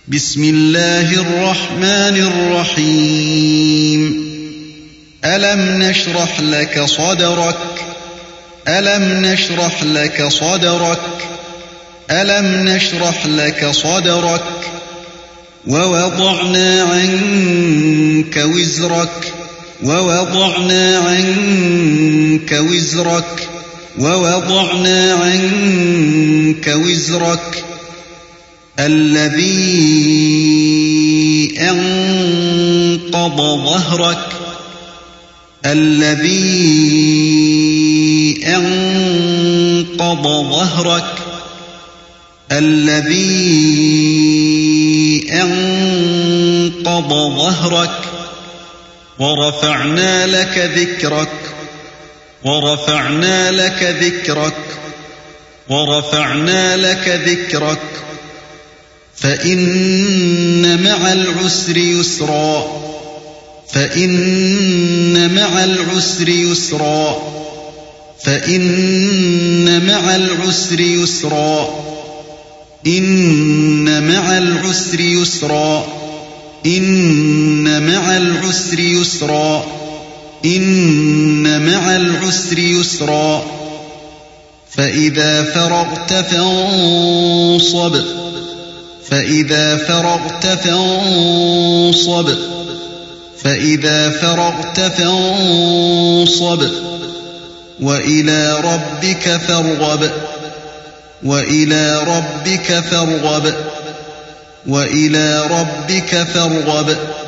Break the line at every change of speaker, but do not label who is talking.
بسم الله الرحمن الرحيم ألم نشرح لك صدرك ألم نشرح لك صدرك ألم نشرح لك صدرك ووضعنا عنك وزرك ووضعنا عنك وزرك ووضعنا عنك وزرك الذي أنقض ظهرك الذي أنقض ظهرك الذي أنقض ظهرك ورفعنا لك ذكرك ورفعنا لك ذكرك ورفعنا لك ذكرك فإن مع العسر يسرا فإن مع العسر يسرا فإن مع العسر يسرا إن مع العسر يسرا إن مع العسر يسرا إن مع العسر يسرا فإذا فرغت فانصب فإذا فرغت فانصب فإذا فرغت فانصب وإلى ربك فارغب وإلى ربك فارغب وإلى ربك فارغب